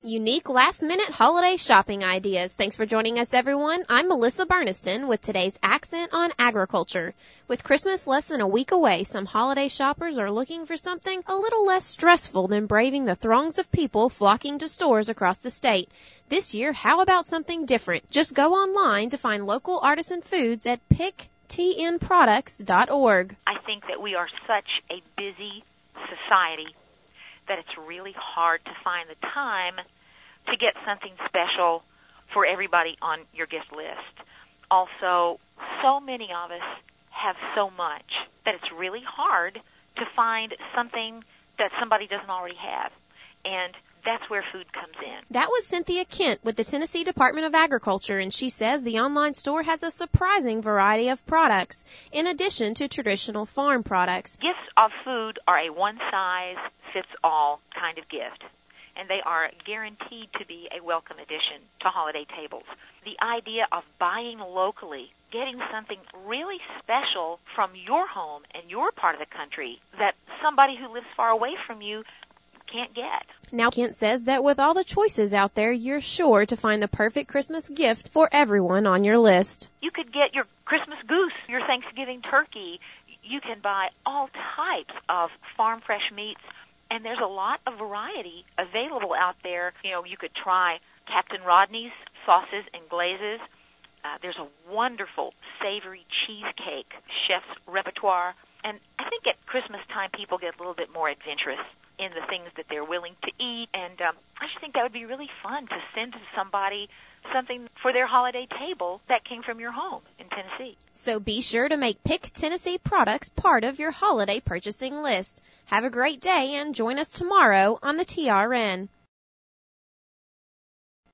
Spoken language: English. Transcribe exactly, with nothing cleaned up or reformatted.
Unique last-minute holiday shopping ideas. Thanks for joining us, everyone. I'm Melissa Burniston with today's Accent on Agriculture. With Christmas less than a week away, some holiday shoppers are looking for something a little less stressful than braving the throngs of people flocking to stores across the state. This year, how about something different? Just go online to find local artisan foods at pick t n products dot org. I think that we are such a busy society that it's really hard to find the time to get something special for everybody on your gift list. Also, so many of us have so much that it's really hard to find something that somebody doesn't already have. And that's where food comes in. That was Cynthia Kent with the Tennessee Department of Agriculture, and she says the online store has a surprising variety of products, in addition to traditional farm products. Gifts of food are a one-size-fits-all kind of gift, and they are guaranteed to be a welcome addition to holiday tables. The idea of buying locally, getting something really special from your home and your part of the country that somebody who lives far away from you can't get. Now, Kent says that with all the choices out there, you're sure to find the perfect Christmas gift for everyone on your list. You could get your Christmas goose, your Thanksgiving turkey. You can buy all types of farm fresh meats, and there's a lot of variety available out there. You know, you could try Captain Rodney's sauces and glazes. Uh, there's a wonderful savory cheesecake chef's repertoire. And I think at Christmas time, people get a little bit more adventurous in the things that they're willing to eat. And um, I just think that would be really fun to send to somebody something for their holiday table that came from your home in Tennessee. So be sure to make Pick Tennessee products part of your holiday purchasing list. Have a great day and join us tomorrow on the T R N.